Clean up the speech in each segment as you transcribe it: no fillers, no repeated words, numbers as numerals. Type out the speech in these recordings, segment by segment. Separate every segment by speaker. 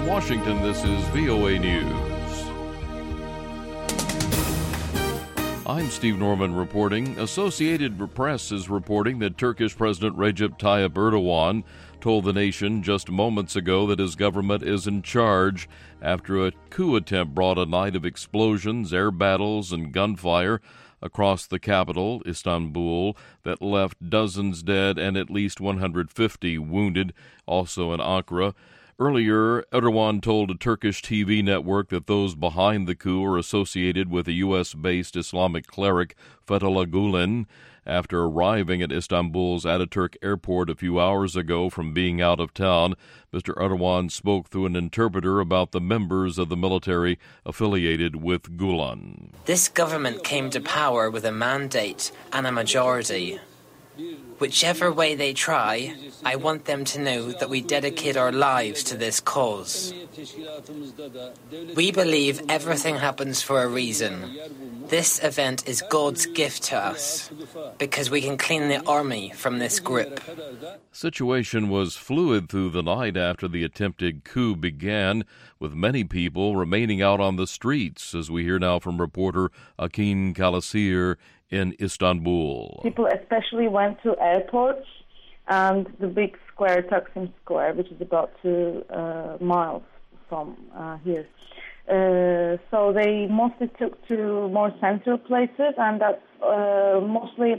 Speaker 1: in Washington, this is VOA News. I'm Steve Norman reporting. Associated Press is reporting that Turkish President Recep Tayyip Erdogan told the nation just moments ago that his government is in charge after a coup attempt brought a night of explosions, air battles, and gunfire across the capital, Istanbul, that left dozens dead and at least 150 wounded, also in Ankara. Earlier, Erdogan told a Turkish TV network that those behind the coup are associated with a U.S.-based Islamic cleric, Fethullah Gulen. After arriving at Istanbul's Ataturk airport a few hours ago from being out of town, Mr. Erdogan spoke through an interpreter about the members of the military affiliated with Gulen.
Speaker 2: This government came to power with a mandate and a majority. Whichever way they try, I want them to know that we dedicate our lives to this cause. We believe everything happens for a reason. This event is God's gift to us, because we can clean the army from this group.
Speaker 1: Situation was fluid through the night after the attempted coup began, with many people remaining out on the streets, as we hear now from reporter Akin Kalasir in Istanbul.
Speaker 3: People especially went to airports and the big square, Taksim Square, which is about 2 miles from here. So they mostly took to more central places, and that's mostly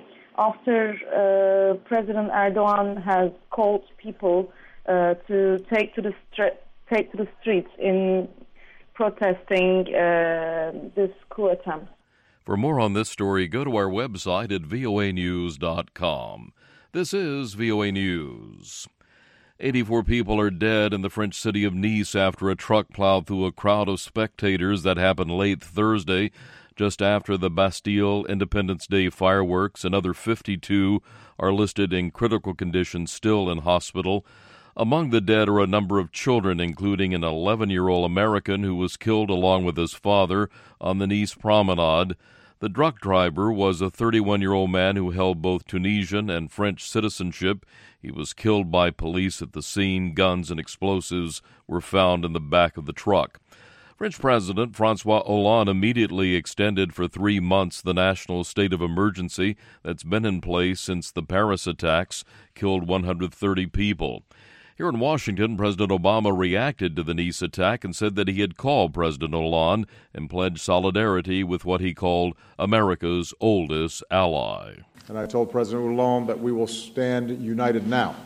Speaker 3: after President Erdogan has called people to take to the streets in protesting this coup attempt.
Speaker 1: For more on this story, go to our website at voanews.com. This is VOA News. 84 people are dead in the French city of Nice after a truck plowed through a crowd of spectators. That happened late Thursday, just after the Bastille Independence Day fireworks. Another 52 are listed in critical condition, still in hospital. Among the dead are a number of children, including an 11-year-old American who was killed along with his father on the Nice promenade. The truck driver was a 31-year-old man who held both Tunisian and French citizenship. He was killed by police at the scene. Guns and explosives were found in the back of the truck. French President François Hollande immediately extended for 3 months the national state of emergency that's been in place since the Paris attacks killed 130 people. Here in Washington, President Obama reacted to the Nice attack and said that he had called President Hollande and pledged solidarity with what he called America's oldest ally.
Speaker 4: And I told President Hollande that we will stand united now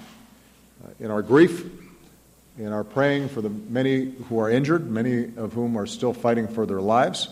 Speaker 4: in our grief, in our praying for the many who are injured, many of whom are still fighting for their lives,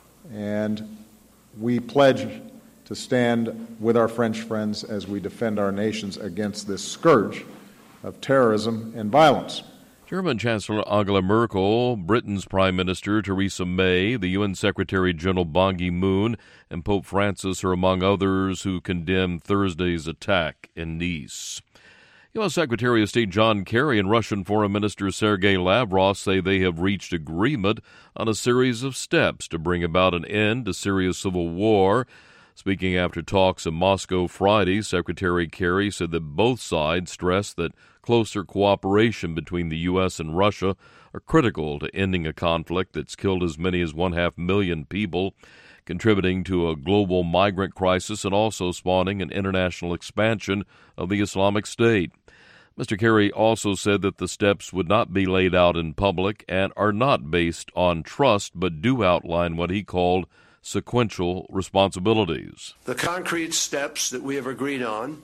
Speaker 4: and we pledge to stand with our French friends as we defend our nations against this scourge of terrorism and violence.
Speaker 1: German Chancellor Angela Merkel, Britain's Prime Minister Theresa May, the UN Secretary-General Ban Ki-moon, and Pope Francis are among others who condemned Thursday's attack in Nice. U.S. Secretary of State John Kerry and Russian Foreign Minister Sergei Lavrov say they have reached agreement on a series of steps to bring about an end to Syria's civil war. Speaking after talks in Moscow Friday, Secretary Kerry said that both sides stressed that closer cooperation between the U.S. and Russia are critical to ending a conflict that's killed as many as 500,000 people, contributing to a global migrant crisis and also spawning an international expansion of the Islamic State. Mr. Kerry also said that the steps would not be laid out in public and are not based on trust, but do outline what he called sequential responsibilities.
Speaker 5: The concrete steps that we have agreed on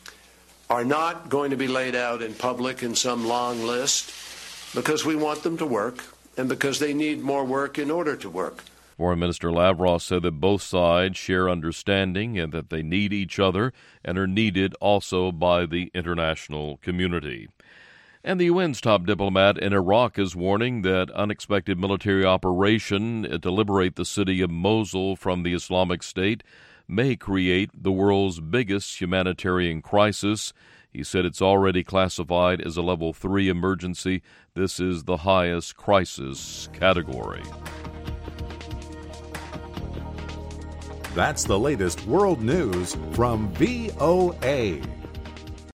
Speaker 5: are not going to be laid out in public in some long list because we want them to work and because they need more work in order to work.
Speaker 1: Foreign Minister Lavrov said that both sides share understanding and that they need each other and are needed also by the international community. And the UN's top diplomat in Iraq is warning that unexpected military operation to liberate the city of Mosul from the Islamic State may create the world's biggest humanitarian crisis. He said it's already classified as a level 3 emergency. This is the highest crisis category.
Speaker 6: That's the latest world news from VOA.